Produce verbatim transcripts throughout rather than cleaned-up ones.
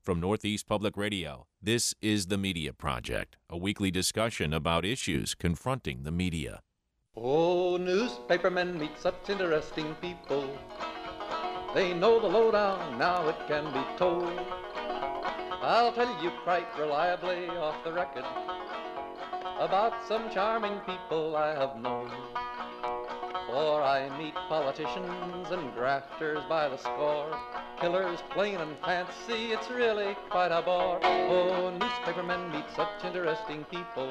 From Northeast Public Radio, this is The Media Project, a weekly discussion about issues confronting the media. Oh, newspapermen meet such interesting people. They know the lowdown, now it can be told. I'll tell you quite reliably off the record about some charming people I have known. For I meet politicians and grafters by the score, killers plain and fancy, it's really quite a bore. Oh, newspapermen meet such interesting people.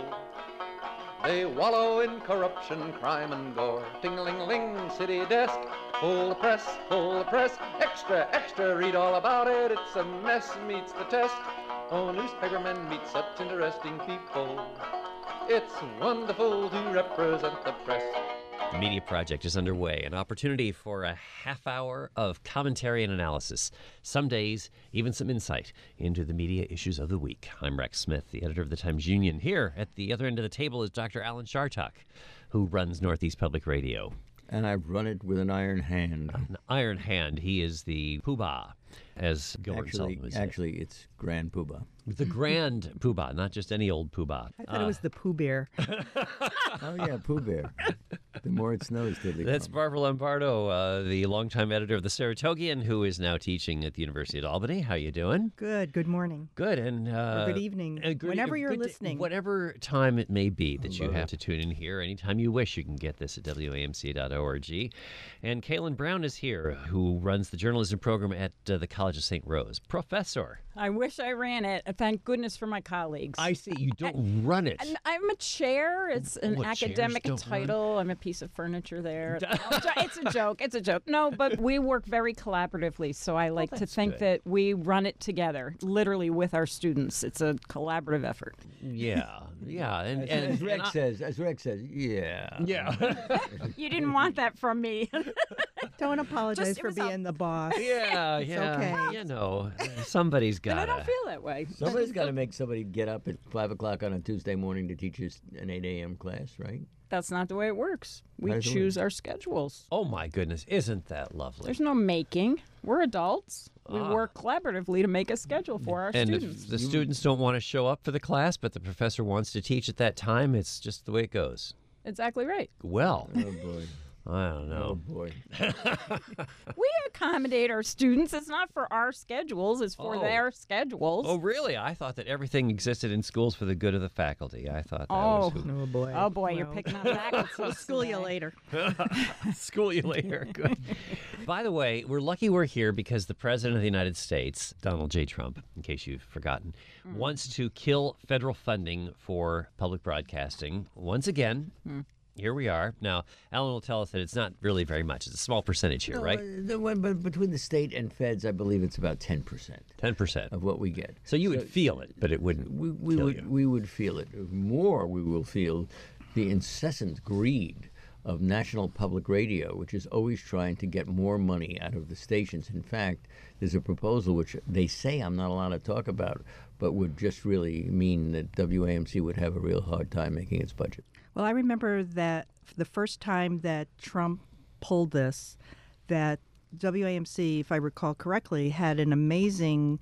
They wallow in corruption, crime and gore. Ting-a-ling-a-ling, city desk, full the press, full the press. Extra, extra, read all about it, it's a mess, meets the test. Oh, newspapermen meet such interesting people. It's wonderful to represent the press. The Media Project is underway, an opportunity for a half hour of commentary and analysis. Some days, even some insight into the media issues of the week. I'm Rex Smith, the editor of the Times-Union. Here at the other end of the table is Doctor Alan Chartock, who runs Northeast Public Radio. And I've run it with an iron hand. An iron hand. He is the poobah, as Gilbert Actually, Sullivan would say. actually, it's Grand Poobah. The grand poobah, not just any old poobah. I thought uh, it was the Pooh Bear. Oh, yeah, Pooh Bear. The more it snows, till they That's come. Barbara Lombardo, uh, the longtime editor of the Saratogian, who is now teaching at the University of Albany. How you doing? Good. Good morning. Good. And uh, or good evening. Uh, good, Whenever you're good, listening. Whatever time it may be that you have it. to tune in here, anytime you wish, you can get this at W A M C dot org. And Kaylin Brown is here, who runs the journalism program at uh, the College of Saint Rose. Professor. I wish I ran it. Thank goodness for my colleagues. I see. You don't run it. And I'm a chair. It's an What, academic chairs don't title. run? I'm a piece of furniture there. It's a joke. It's a joke. No, but we work very collaboratively, so I like to that's think good. that we run it together, literally with our students. It's a collaborative effort. Yeah. Yeah. And, As, and, as Rex and I- says, as Rex says, yeah. Yeah. You didn't want that from me. Don't apologize Just- it for was a- being the boss. yeah. Yeah. okay. You know, somebody's got But I to. don't feel that way. Somebody's got to make somebody get up at five o'clock on a Tuesday morning to teach us an eight a.m. class, right? That's not the way it works. We How does it choose our schedules. Oh, my goodness. Isn't that lovely? There's no making. We're adults. We Ah. work collaboratively to make a schedule for our And students. if the students don't want to show up for the class, but the professor wants to teach at that time, it's just the way it goes. Exactly right. Well, Oh, boy. I don't Oh, know. boy. We accommodate our students. It's not for our schedules. It's for Oh. their schedules. Oh, really? I thought that everything existed in schools for the good of the faculty. I thought that Oh. was who... Oh, boy. Oh, boy, you're Well, picking on faculty. We'll school you today. later. School you later. Good. By the way, we're lucky we're here because the President of the United States, Donald J. Trump, in case you've forgotten, Mm. wants to kill federal funding for public broadcasting once again. Mm. Here we are. Now, Alan will tell us that it's not really very much. It's a small percentage here, No, right? uh, the one, but between the state and feds, I believe it's about ten percent ten percent. of what we get. So you would feel it, but it wouldn't We, we kill would you. we would feel it more. We will feel the incessant greed of National Public Radio, which is always trying to get more money out of the stations. In fact, there's a proposal which they say I'm not allowed to talk about, but would just really mean that W A M C would have a real hard time making its budget. Well, I remember that the first time that Trump pulled this, that W A M C, if I recall correctly, had an amazingly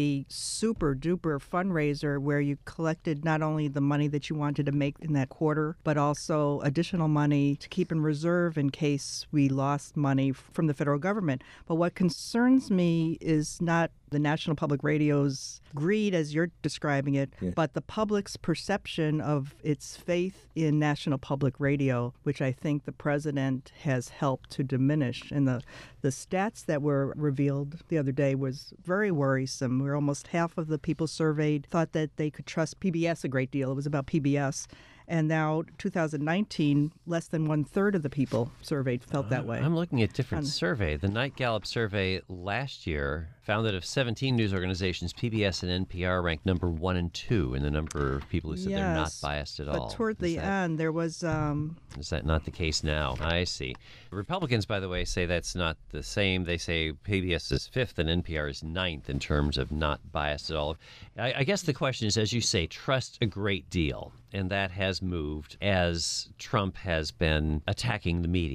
super duper fundraiser where you collected not only the money that you wanted to make in that quarter, but also additional money to keep in reserve in case we lost money from the federal government. But what concerns me is not the National Public Radio's greed, as you're describing it, Yeah. but the public's perception of its faith in National Public Radio, which I think the president has helped to diminish. And the, the stats that were revealed the other day was very worrisome, where almost half of the people surveyed thought that they could trust P B S a great deal. It was about P B S. And now, two thousand nineteen, less than one third of the people surveyed felt that way. I'm looking at different Um, survey. The Night Gallup survey last year found that of seventeen news organizations, P B S and N P R ranked number one and two in the number of people who said they're not Yes, biased at but all. toward Is the that- end, there was um, Is that not the case now? I see. Republicans, by the way, say that's not the same. They say P B S is fifth and N P R is ninth in terms of not biased at all. I, I guess the question is, as you say, trust a great deal, and that has moved as Trump has been attacking the media.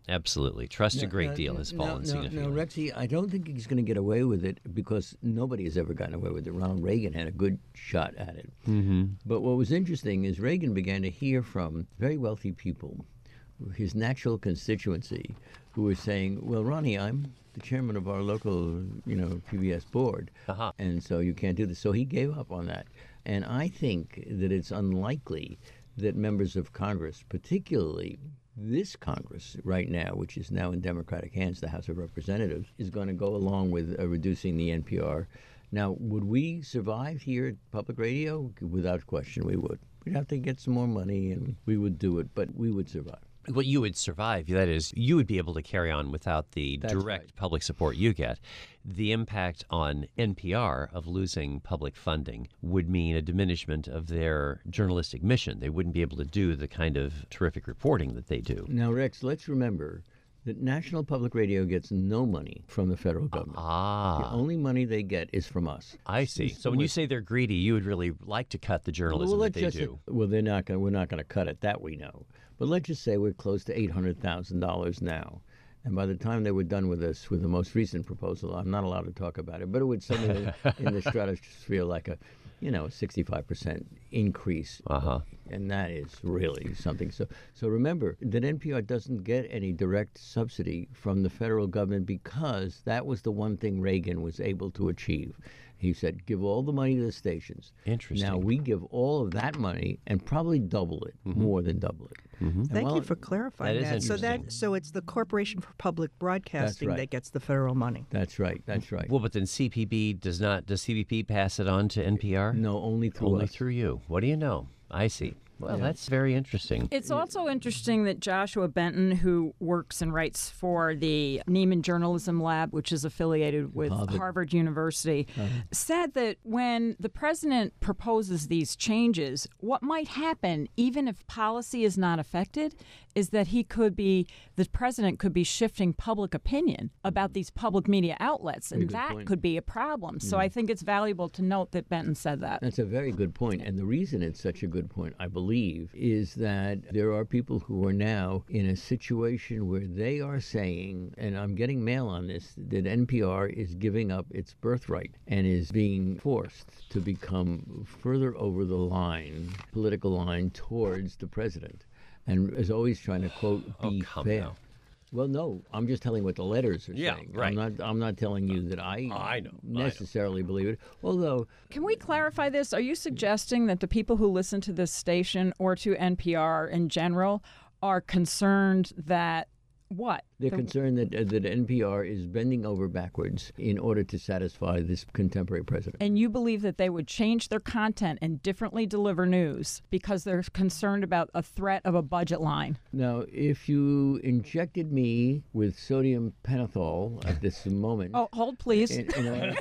Absolutely. Trust a great Now- deal now- has now- fallen now, significantly. Now, Rexy, I don't think he's going to get away with it because nobody has ever gotten away with it. Ronald Reagan had a good shot at it. Mm-hmm. But what was interesting is Reagan began to hear from very wealthy people, his natural constituency, who were saying, well, Ronnie, I'm the chairman of our local, you know, P B S board, Uh-huh. and so you can't do this. So he gave up on that. And I think that it's unlikely that members of Congress, particularly this Congress right now, which is now in Democratic hands, the House of Representatives, is going to go along with uh, reducing the N P R. Now, would we survive here at public radio? Without question, we would. We'd have to get some more money, and we would do it, but we would survive. Well, you would survive. That is, you would be able to carry on without the That's direct right. public support you get. The impact on N P R of losing public funding would mean a diminishment of their journalistic mission. They wouldn't be able to do the kind of terrific reporting that they do. Now, Rex, let's remember that National Public Radio gets no money from the federal government. The Ah, only money they get is from us. I see. So when you say they're greedy, you would really like to cut the journalism well, that let's they just do. well, they're not going. We're not going to cut it. That we know. But let's just say we're close to eight hundred thousand dollars now. And by the time they were done with us, with the most recent proposal, I'm not allowed to talk about it, but it would something in the stratosphere like a, you know, sixty-five percent increase. Uh-huh. And that is really something. So, so remember that N P R doesn't get any direct subsidy from the federal government because that was the one thing Reagan was able to achieve. He said, give all the money to the stations. Interesting. Now we give all of that money and probably double it, more than double it. And Thank while- you for clarifying That is So interesting. that so it's the Corporation for Public Broadcasting right. that gets the federal money. That's right. That's right. Well, but then C P B does not. Does C P B pass it on to N P R? No, only through Only us. through you. What do you know? I see. Well, that's very interesting. It's also interesting that Joshua Benton, who works and writes for the Neiman Journalism Lab, which is affiliated with Harvard. Harvard, University, said that when the president proposes these changes, what might happen, even if policy is not affected, is that he could be, the president could be shifting public opinion about these public media outlets, and good that point. could be a problem. So I think it's valuable to note that Benton said that. That's a very good point. And the reason it's such a good point, I believe, is that there are people who are now in a situation where they are saying, and I'm getting mail on this, that N P R is giving up its birthright and is being forced to become further over the line, political line, towards the president. And is always trying to, quote, Oh, be come fair. now. Well, no, I'm just telling what the letters are Yeah, saying. right. I'm not. I'm not telling you that I, I know, I know. necessarily believe it. Although, Can we clarify this? Are you suggesting that the people who listen to this station or to N P R in general are concerned that what? they're The- concerned that uh, that N P R is bending over backwards in order to satisfy this contemporary president. And you believe that they would change their content and differently deliver news because they're concerned about a threat of a budget line. Now, if you injected me with sodium pentothal at this moment, Oh, hold please. in, in, order,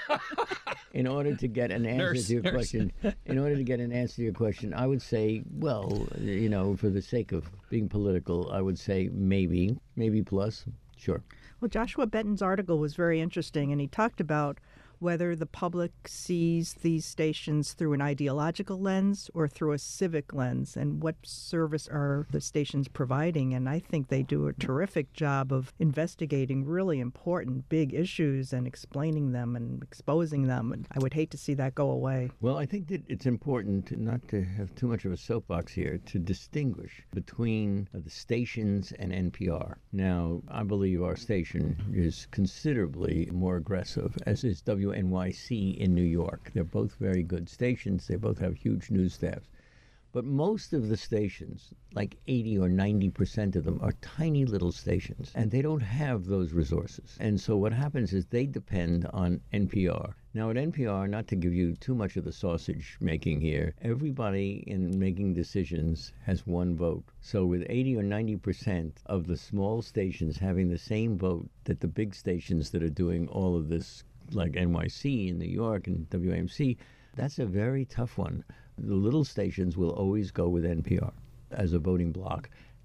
in order to get an answer Nurse, to your nurse. question, in order to get an answer to your question, I would say, well, you know, for the sake of being political, I would say maybe, maybe plus, sure. Well, Joshua Benton's article was very interesting, and he talked about whether the public sees these stations through an ideological lens or through a civic lens, and what service are the stations providing. And I think they do a terrific job of investigating really important big issues and explaining them and exposing them. And I would hate to see that go away. Well, I think that it's important not to have too much of a soapbox here to distinguish between uh, the stations and N P R. Now, I believe our station is considerably more aggressive, as is W N Y C in New York. They're both very good stations. They both have huge news staffs. But most of the stations, like eighty or ninety percent of them, are tiny little stations, and they don't have those resources. And so what happens is they depend on N P R. Now, at N P R, not to give you too much of the sausage making here, everybody in making decisions has one vote. So with eighty or ninety percent of the small stations having the same vote that the big stations that are doing all of this, like N Y C in New York and W A M C, that's a very tough one. The little stations will always go with N P R as a voting bloc.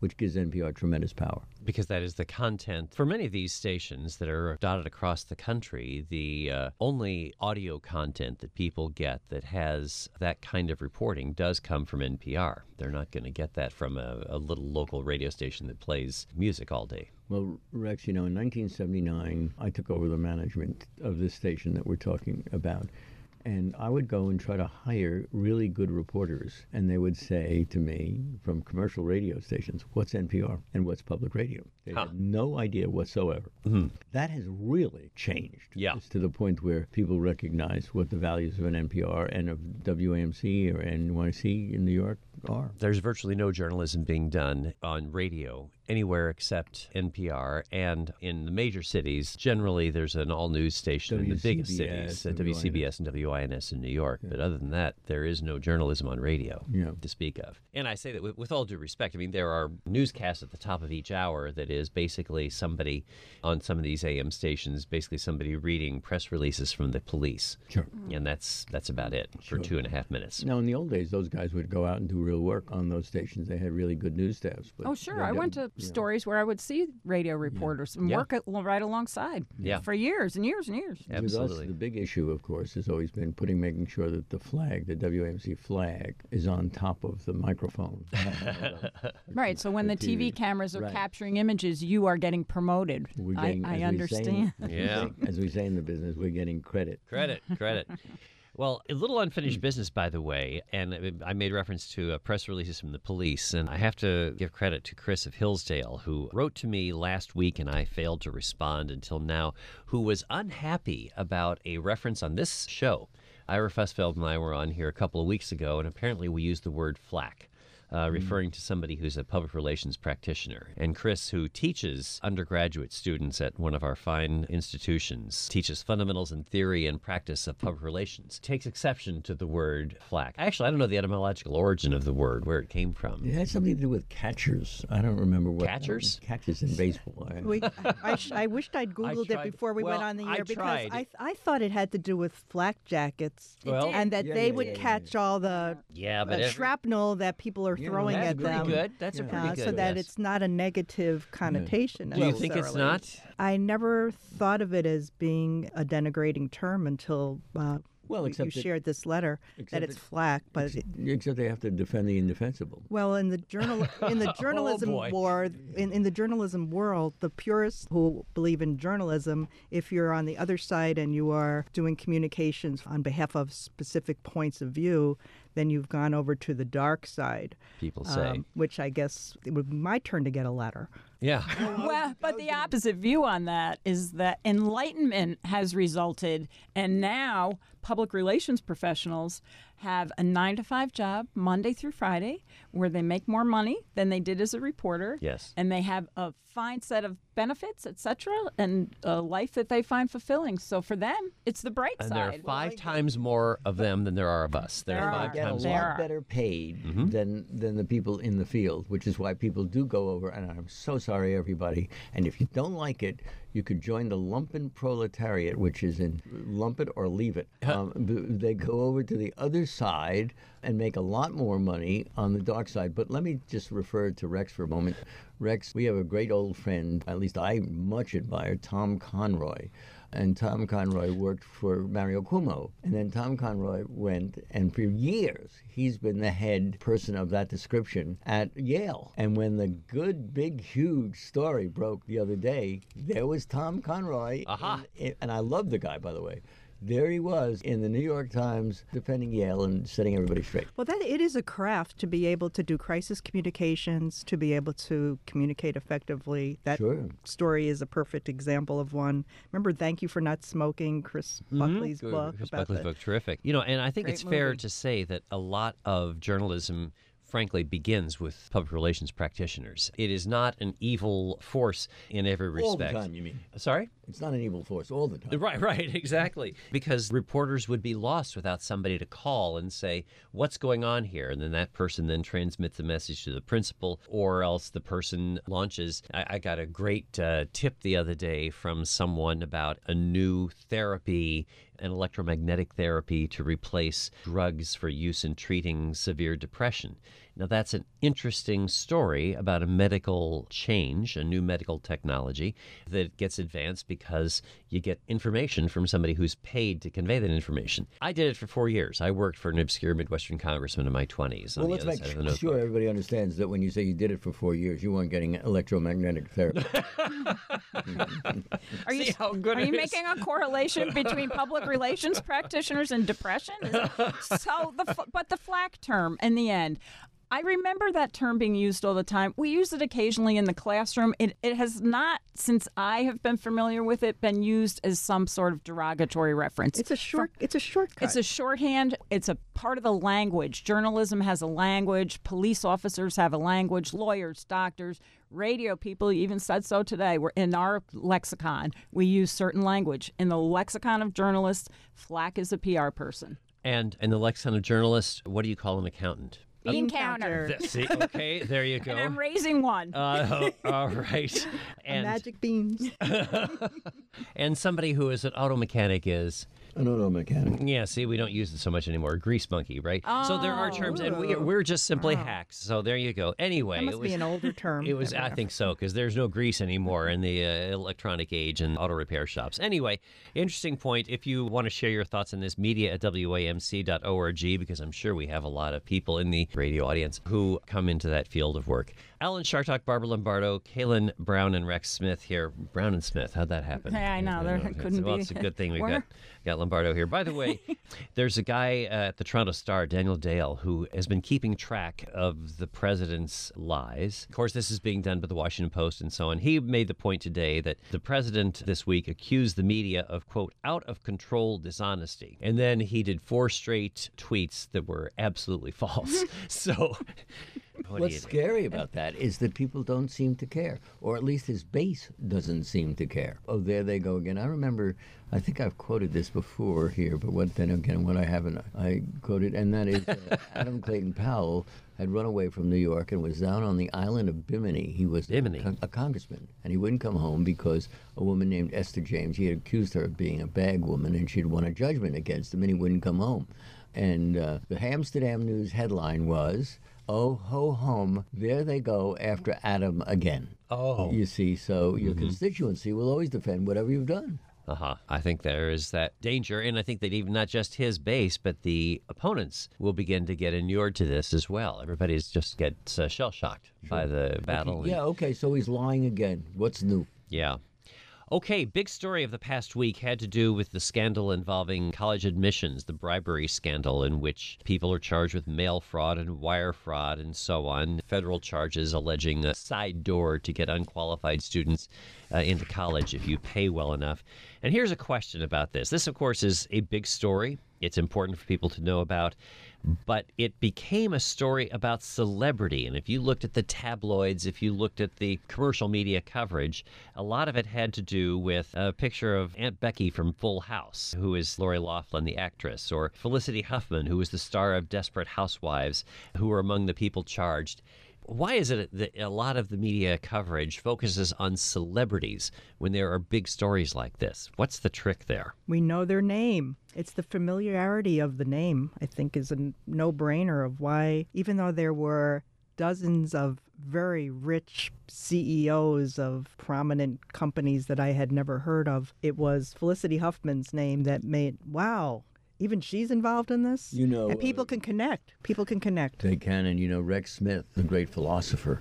which gives N P R tremendous power. Because that is the content. For many of these stations that are dotted across the country, the uh, only audio content that people get that has that kind of reporting does come from N P R. They're not going to get that from a, a little local radio station that plays music all day. Well, Rex, you know, in nineteen seventy-nine, I took over the management of this station that we're talking about. And I would go and try to hire really good reporters. And they would say to me from commercial radio stations, what's N P R and what's public radio? They Huh. had no idea whatsoever. Mm-hmm. That has really changed. Yeah. It's to the point where people recognize what the values of an N P R and of W A M C or N Y C in New York are. There's virtually no journalism being done on radio anywhere except N P R, and in the major cities, generally there's an all-news station in the biggest cities, uh, W C B S and W I N S in New York. Yeah. But other than that, there is no journalism on radio yeah. to speak of. And I say that with, with all due respect. I mean, there are newscasts at the top of each hour that is basically somebody on some of these A M stations, basically somebody reading press releases from the police. Sure. And that's that's about it for Sure. two and a half minutes. Now, in the old days, those guys would go out and do real work on those stations. They had really good news staffs. But Oh, sure. they I went didn't, to you know. stories where I would see radio reporters and Yeah. work at, right alongside Yeah. for years and years and years. Absolutely. With us, the big issue, of course, has always been putting, making sure that the flag, the W A M C flag, is on top of the microphone. Right. So when the T V cameras are Right. capturing images, you are getting promoted. We're I, getting, I as we say in- understand. as we Yeah. say- As we say in the business, we're getting credit. Credit, credit. Well, a little unfinished business, by the way, and I made reference to uh, press releases from the police, and I have to give credit to Chris of Hillsdale, who wrote to me last week, and I failed to respond until now, who was unhappy about a reference on this show. Ira Fussfeld and I were on here a couple of weeks ago, and apparently we used the word flack. Uh, referring to somebody who's a public relations practitioner. And Chris, who teaches undergraduate students at one of our fine institutions, teaches fundamentals and theory and practice of public relations, takes exception to the word flack. Actually, I don't know the etymological origin of the word, where it came from. It had something to do with catchers. I don't remember what. Catchers? Catchers in baseball. I- We, I, sh- I wished I'd Googled tried- it before we well, went on the I air because tried. I, I thought it had to do with flak jackets. Well, and that Yeah, they yeah, would yeah, yeah, catch all the Yeah, but uh, every- shrapnel that people are Yeah, throwing that's at pretty them. good. That's a Yeah. pretty uh, good so that guess. it's not a negative connotation. Do you think it's necessarily. not? I never thought of it as being a denigrating term until uh, Well, you- except you that- shared this letter except that it's that- flack. But it- Except they have to defend the indefensible. well, in the journal in the journalism boy. war, in, in the journalism world, the purists who believe in journalism, if you're on the other side and you are doing communications on behalf of specific points of view, then you've gone over to the dark side. People say. um, which I guess it would be my turn to get a letter. Yeah. Well, but the opposite view on that is that enlightenment has resulted, and now public relations professionals have a nine to five job Monday through Friday where they make more money than they did as a reporter. Yes. And they have a fine set of benefits, et cetera, and a life that they find fulfilling. So for them, it's the bright And there are side. five times more of them than there are of us. There, There are are. five Get a times There lot are. better paid Mm-hmm. than than the people in the field, which is why people do go over. And I'm so sorry, everybody. And if you don't like it, you could join the lumpen proletariat, which is in lump it or leave it. Um, b- they go over to the other side and make a lot more money on the dark side. But let me just refer to Rex for a moment. Rex, we have a great old friend, at least I much admire, Tom Conroy. And Tom Conroy worked for Mario Cuomo. And then Tom Conroy went, and for years, he's been the head person of that description at Yale. And when the good, big, huge story broke the other day, there was Tom Conroy. Aha. in- in- and I love the guy, by the way. There he was in the New York Times defending Yale and setting everybody straight. Well, that it is a craft to be able to do crisis communications, to be able to communicate effectively. That Sure. story is a perfect example of one. Remember, Thank You for Not Smoking, Chris Buckley's Good. book Chris about Buckley's the, book, terrific. You know, and I think Great it's fair movie. to say that a lot of journalism, frankly, begins with public relations practitioners. It is not an evil force in every All the respect. time, you mean? Sorry? It's not an evil force all the time. Right, right, exactly. Because reporters would be lost without somebody to call and say, what's going on here? And then that person then transmits the message to the principal, or else the person launches. I, I got a great uh, tip the other day from someone about a new therapy, an electromagnetic therapy to replace drugs for use in treating severe depression. Now, that's an interesting story about a medical change, a new medical technology that gets advanced because you get information from somebody who's paid to convey that information. I did it for four years. I worked for an obscure Midwestern congressman in my twenties. Well, let's make sure everybody understands that when you say you did it for four years, you weren't getting electromagnetic therapy. Are you, See how good are it you is? making a correlation between public relations practitioners and depression? Is it- so, the f- but the flack term in the end. I remember that term being used all the time. We use it occasionally in the classroom. It, it has not, since I have been familiar with it, been used as some sort of derogatory reference. It's a short. It's a shortcut. It's a shorthand. It's a part of the language. Journalism has a language. Police officers have a language. Lawyers, doctors, radio people even said so today. We're in our lexicon. We use certain language. In the lexicon of journalists, flack is a P R person. And in the lexicon of journalists, what do you call an accountant? Bean counter. Th- See, okay, there you go. And I'm raising one. Uh, all right. And, magic beans. and somebody who is an auto mechanic is, An auto mechanic. yeah, see, we don't use it so much anymore. Grease monkey, right? So there are terms, and we, we're just simply hacks. So there you go. Anyway, That must it was, be an older term. It was, I think so, because there's no grease anymore in the uh, electronic age and auto repair shops. Anyway, interesting point. If you want to share your thoughts on this, media at W A M C dot org, because I'm sure we have a lot of people in the radio audience who come into that field of work. Alan Chartock, Barbara Lombardo, Kaylin Brown, and Rex Smith here. Brown and Smith, how'd that happen? Yeah, I know. There It's- couldn't well, be it's a good thing we We're- got, got Lombardo here. By the way, there's a guy uh, at the Toronto Star, Daniel Dale, who has been keeping track of the president's lies. Of course, this is being done by the Washington Post and so on. He made the point today that the president this week accused the media of, quote, out of control dishonesty. And then he did four straight tweets that were absolutely false. So what do What's you do? scary about that is that people don't seem to care, or at least his base doesn't seem to care. Oh, there they go again. I remember, I think I've quoted this before here, but what then again, what I haven't, I quoted, and that is uh, Adam Clayton Powell had run away from New York and was down on the island of Bimini. He was Bimini. A, a congressman, and he wouldn't come home because a woman named Esther James, he had accused her of being a bag woman, and she'd won a judgment against him, and he wouldn't come home. And uh, the Amsterdam News headline was, "Oh, ho hum, there they go after Adam again." Oh. You see, so your constituency will always defend whatever you've done. Uh-huh. I think there is that danger, and I think that even not just his base, but the opponents will begin to get inured to this as well. Everybody's just gets uh, shell-shocked by the battle. and- Yeah, okay, so he's lying again. What's new? Yeah. Okay, big story of the past week had to do with the scandal involving college admissions, the bribery scandal in which people are charged with mail fraud and wire fraud and so on. Federal charges alleging a side door to get unqualified students uh, into college if you pay well enough. And here's a question about this. This, of course, is a big story. It's important for people to know about. But it became a story about celebrity. And if you looked at the tabloids, if you looked at the commercial media coverage, a lot of it had to do with a picture of Aunt Becky from Full House, who is Lori Loughlin, the actress, or Felicity Huffman, who was the star of Desperate Housewives, who were among the people charged. Why is it that a lot of the media coverage focuses on celebrities when there are big stories like this? What's the trick there? We know their name. It's the familiarity of the name, I think, is a no-brainer of why, even though there were dozens of very rich C E Os of prominent companies that I had never heard of, it was Felicity Huffman's name that made, wow, even she's involved in this? You know, And people uh, can connect. People can connect. They can, and you know, Rex Smith, the great philosopher,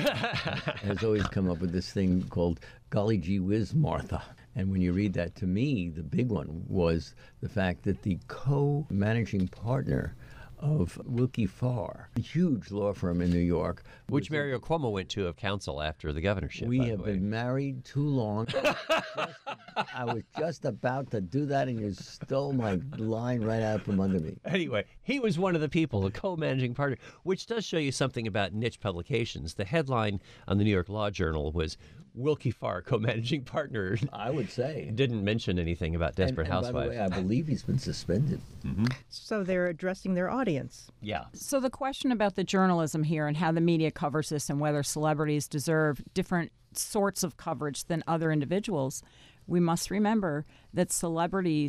has always come up with this thing called golly gee whiz, Martha. And when you read that, to me, the big one was the fact that the co-managing partner of Wilkie Farr, a huge law firm in New York, Which Mario Cuomo went to of counsel after the governorship. we by the have way. been married too long. Just- I was just about to do that, and you stole my line right out from under me. Anyway, he was one of the people, the co-managing partner, which does show you something about niche publications. The headline on the New York Law Journal was Wilkie Farr, co-managing partner. I would say. Didn't mention anything about Desperate and, and Housewives. By the way, I believe he's been suspended. So they're addressing their audience. Yeah. So the question about the journalism here and how the media covers this and whether celebrities deserve different sorts of coverage than other individuals, we must remember that celebrities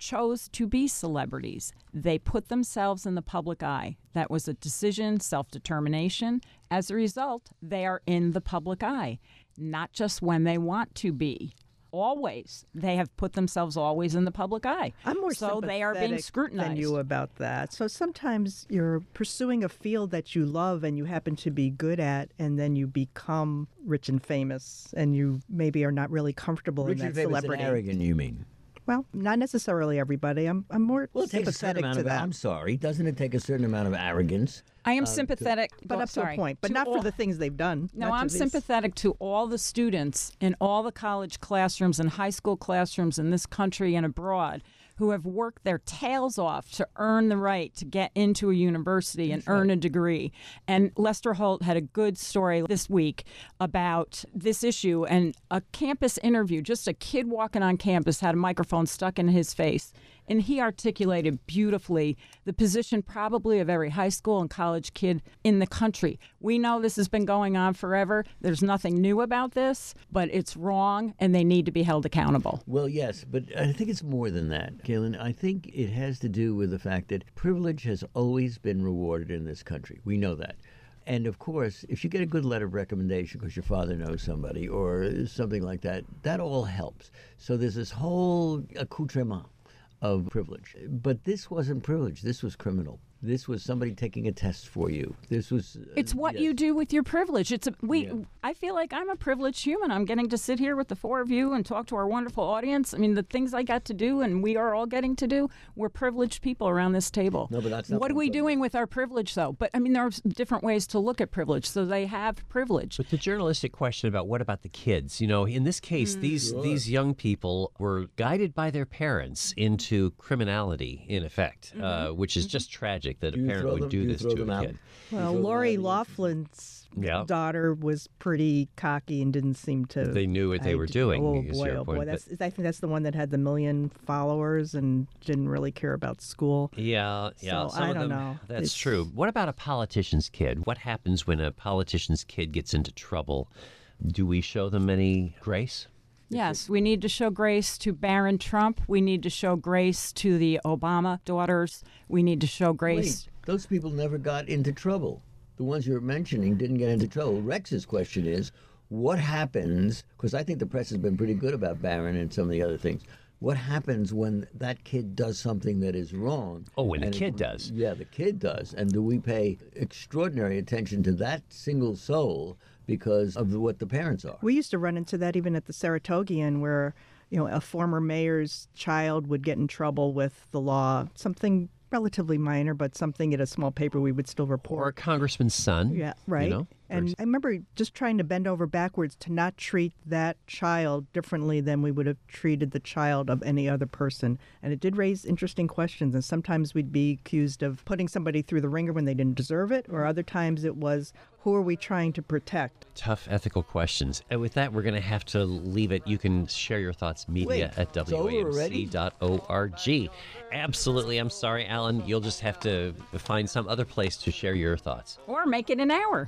chose to be celebrities. They put themselves in the public eye. That was a decision, self-determination. As a result, they are in the public eye, not just when they want to be. Always. They have put themselves always in the public eye. I'm more so they are being sympathetic scrutinized. than you about that. So sometimes you're pursuing a field that you love and you happen to be good at, and then you become rich and famous, and you maybe are not really comfortable Rich in that and famous celebrity. and arrogant, you mean? Well, not necessarily everybody. I'm I'm more Well, it takes a certain sympathetic amount to of. that. I'm sorry. Doesn't it take a certain amount of arrogance? I am sympathetic, but oh, up sorry, to a point, but to not all- for the things they've done. No, not to I'm these- sympathetic to all the students in all the college classrooms and high school classrooms in this country and abroad who have worked their tails off to earn the right to get into a university and earn a degree. And Lester Holt had a good story this week about this issue and a campus interview. Just a kid walking on campus had a microphone stuck in his face. And he articulated beautifully the position probably of every high school and college kid in the country. We know this has been going on forever. There's nothing new about this, but it's wrong and they need to be held accountable. Well, yes, but I think it's more than that, Kaylin. I think it has to do with the fact that privilege has always been rewarded in this country. We know that. And of course, if you get a good letter of recommendation because your father knows somebody or something like that, that all helps. So there's this whole accoutrement of privilege. But this wasn't privilege. This was criminal. This was somebody taking a test for you. This was... Uh, It's what yes. you do with your privilege. It's a, we. Yeah. I feel like I'm a privileged human. I'm getting to sit here with the four of you and talk to our wonderful audience. I mean, the things I got to do and we are all getting to do, we're privileged people around this table. No, but that's not what are what we I'm talking doing with our privilege, though? But, I mean, there are different ways to look at privilege, so they have privilege. But the journalistic question about what about the kids? You know, in this case, these these young people were guided by their parents into criminality, in effect, uh, which is just tragic that a Do you parent throw would them- do do you this throw to them a out? kid. You Well, throw them Lori out of the- Laughlin's Yeah. daughter was pretty cocky and didn't seem to. They knew what they I were d- doing, Oh is boy, your oh point, boy! but- That's, I think that's the one that had the million followers and didn't really care about school. Yeah, yeah. So, some I of don't them, know. That's It's- true. What about a politician's kid? What happens when a politician's kid gets into trouble? Do we show them any grace? Yes, we need to show grace to Barron Trump. We need to show grace to the Obama daughters. We need to show grace. Wait, those people never got into trouble. The ones you're mentioning didn't get into trouble. Rex's question is, what happens, because I think the press has been pretty good about Barron and some of the other things, what happens when that kid does something that is wrong? Oh, when the And it- kid does. Yeah, the kid does. And do we pay extraordinary attention to that single soul because of what the parents are? We used to run into that even at the Saratogian, where you know a former mayor's child would get in trouble with the law, something relatively minor, but something at a small paper we would still Or a report. congressman's son? Yeah, right. You know? And I remember just trying to bend over backwards to not treat that child differently than we would have treated the child of any other person. And it did raise interesting questions. And sometimes we'd be accused of putting somebody through the ringer when they didn't deserve it, or other times it was, who are we trying to protect? Tough ethical questions. And with that, we're going to have to leave it. You can share your thoughts, media Wait, at it's W over A M C already? dot org. Absolutely. I'm sorry, Alan. You'll just have to find some other place to share your thoughts. Or make it an hour.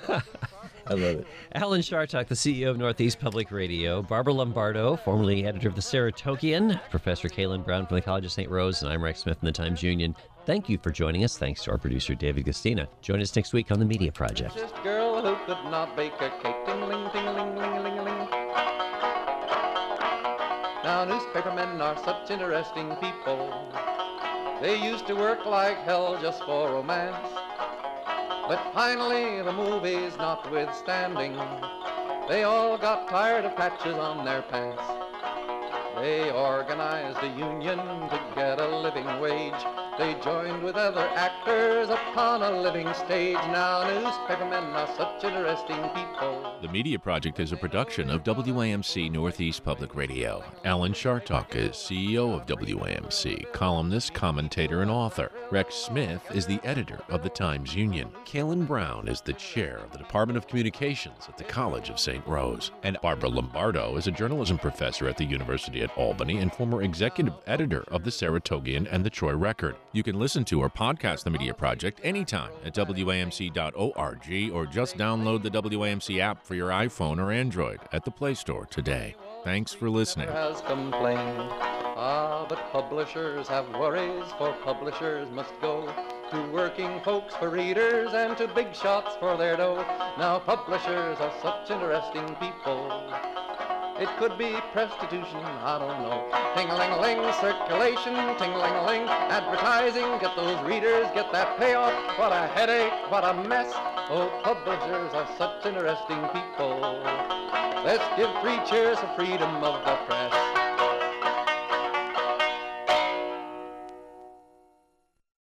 I love it. Alan Chartock, the C E O of Northeast Public Radio, Barbara Lombardo, formerly editor of the Saratogian, Professor Kaylin Brown from the College of Saint Rose, and I'm Rex Smith from the Times-Union. Thank you for joining us. Thanks to our producer, David Gastina. Join us next week on The Media Project. Just girl who could not bake a cake. Ting-a-ling, ting-a-ling, ling-a-ling-a-ling. Now newspapermen are such interesting people. They used to work like hell just for romance. But finally, the movies notwithstanding, they all got tired of patches on their pants. They organized a union to get a living wage. They joined with other actors upon a living stage. Now newspapermen are such interesting people. The Media Project is a production of W A M C Northeast Public Radio. Alan Chartock is C E O of W A M C, columnist, commentator, and author. Rex Smith is the editor of the Times-Union. Kaylin Brown is the chair of the Department of Communications at the College of Saint Rose. And Barbara Lombardo is a journalism professor at the University at Albany and former executive editor of the Saratogian and the Troy Record. You can listen to or podcast the Media Project anytime at W A M C dot org or just download the W A M C app for your iPhone or Android at the Play Store today. Thanks for listening. Has complained. Ah, but publishers have worries, for publishers must go to working folks for readers and to big shots for their dough. Now publishers are such interesting people. It could be prostitution, I don't know. Ting-a-ling-a-ling, circulation, ting-a-ling-a-ling, advertising, get those readers, get that payoff. What a headache, what a mess. Oh, publishers are such interesting people. Let's give three cheers for freedom of the press.